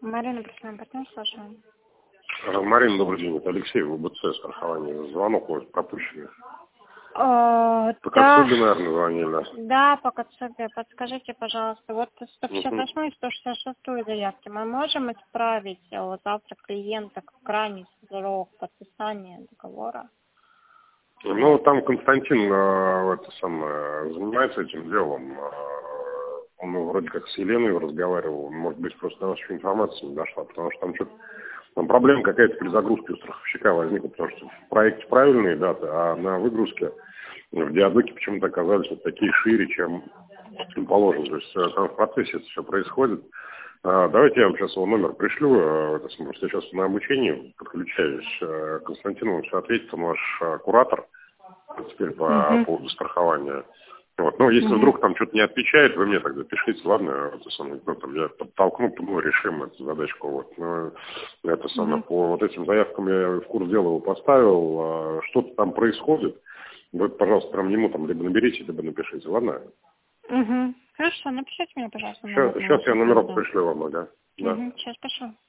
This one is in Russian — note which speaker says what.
Speaker 1: Марина, просим, потом слушаем.
Speaker 2: Марина, добрый день. Это Алексей, ВБЦ, страхование. Звонок у вас пропущенный. По
Speaker 1: Да,
Speaker 2: Кацубе, наверное, звонили.
Speaker 1: да, по Кацубе. Подскажите, пожалуйста, вот 158 и 166 заявки мы можем исправить завтра клиента в крайний срок подписания договора?
Speaker 2: Ну, там Константин занимается этим делом. Он вроде как с Еленой разговаривал. Может быть, просто до нас еще информация не дошла, потому что там что-то... Там проблема какая-то при загрузке у страховщика возникла, потому что в проекте правильные даты, а на выгрузке в диадоке почему-то оказались вот такие шире, чем положено. То есть там в процессе это все происходит. Давайте я вам сейчас его номер пришлю. Просто я сейчас на обучении подключаюсь. Константин вам все ответит, он ваш куратор теперь по поводу страхования. Вот. Ну, если вдруг там что-то не отвечает, вы мне тогда пишите, ладно, я подтолкну, решим эту задачку. Вот. Но по вот этим заявкам я в курс дела его поставил, что-то там происходит. Вы, пожалуйста, прям ему там либо наберите, либо напишите, ладно?
Speaker 1: Хорошо, напишите мне, пожалуйста.
Speaker 2: Сейчас я номерок пришлю вам, да.
Speaker 1: Сейчас пишу.